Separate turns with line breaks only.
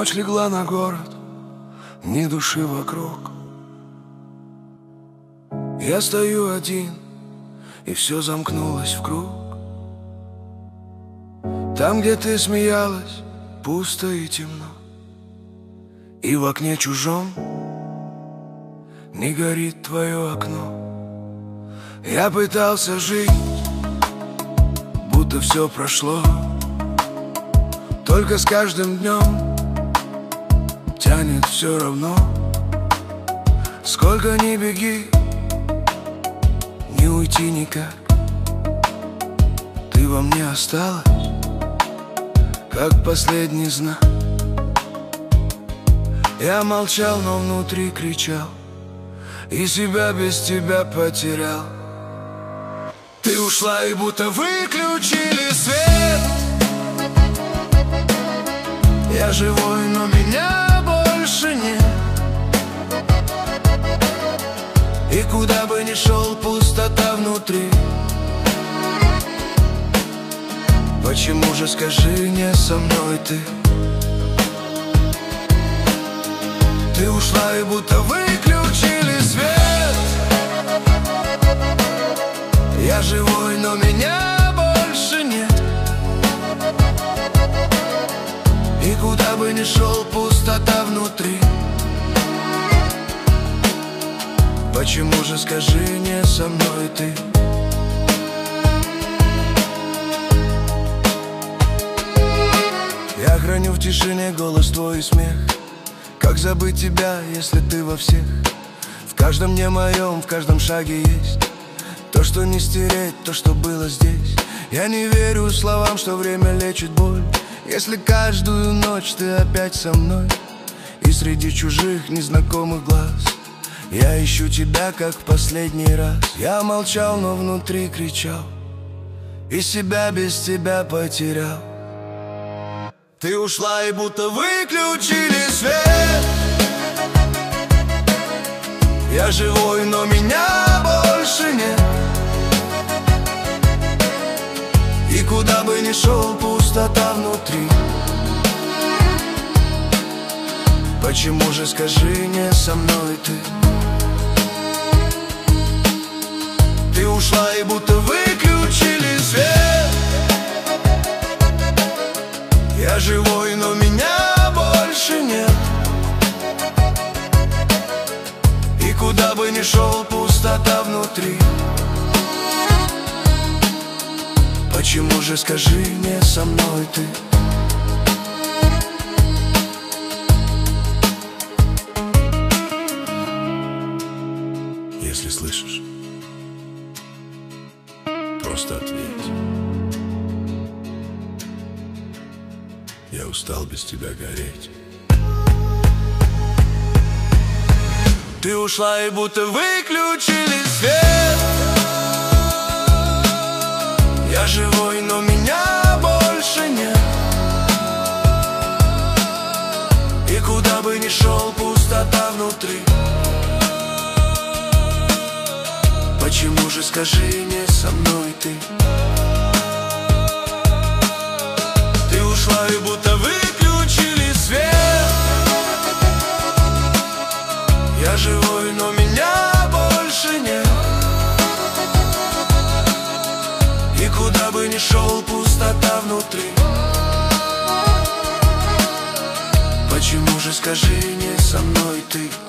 Ночь легла на город, ни души вокруг. Я стою один, и все замкнулось в круг. Там, где ты смеялась, пусто и темно, и в окне чужом не горит твое окно. Я пытался жить, будто все прошло, только с каждым днем тянет все равно. Сколько ни беги, не уйти никак. Ты во мне осталась, как последний знак. Я молчал, но внутри кричал, и себя без тебя потерял. Ты ушла, и будто выключили свет. Я живой, но меня больше нет. И куда бы ни шел, пустота внутри. Почему же, скажи, не со мной ты? Ты ушла, и будто выключили свет. Я живой, но меня больше нет. И куда бы ни шел, пустота внутри. Почему же, скажи, не со мной ты? Я храню в тишине голос твой и смех. Как забыть тебя, если ты во всех? В каждом дне моем, в каждом шаге есть то, что не стереть, то, что было здесь. Я не верю словам, что время лечит боль, если каждую ночь ты опять со мной. И среди чужих незнакомых глаз я ищу тебя, как в последний раз. Я молчал, но внутри кричал, и себя без тебя потерял. Ты ушла, и будто выключили свет. Я живой, но меня больше нет. И куда бы ни шел, пустота внутри. Почему же, скажи, не со мной ты? Ты ушла, и будто выключили свет. Я живой, но меня больше нет. И куда бы ни шел, пустота внутри. Почему же, скажи, не со мной ты? Если слышишь, просто ответь. Я устал без тебя гореть. Ты ушла, и будто выключили свет. Я живой, но меня больше нет. И куда бы ни шел, пустота внутри. Почему же, скажи, не со мной ты? Ты ушла, и будто выключили свет. Я живой, но меня больше нет. И куда бы ни шел, пустота внутри. Почему же, скажи, не со мной ты?